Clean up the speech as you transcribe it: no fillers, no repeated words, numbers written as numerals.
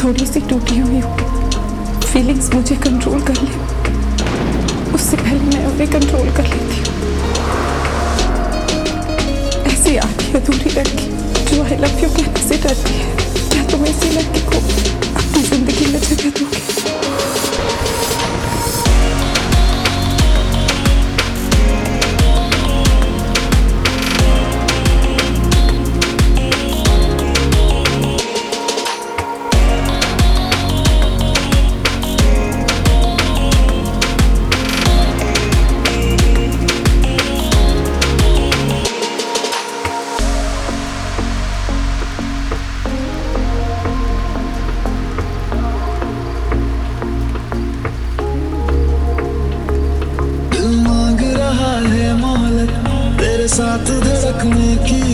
थोड़ी सी टूटी हुई हूँ, फीलिंग्स मुझे कंट्रोल कर ले उससे पहले मैं उन्हें कंट्रोल कर लेती हूँ। ऐसी आधी अधूरी लड़की जो आई लव यू कहने से डरती है, क्या तुम ऐसी लड़की को अपनी जिंदगी में जगह दोगे? साथ धड़कने की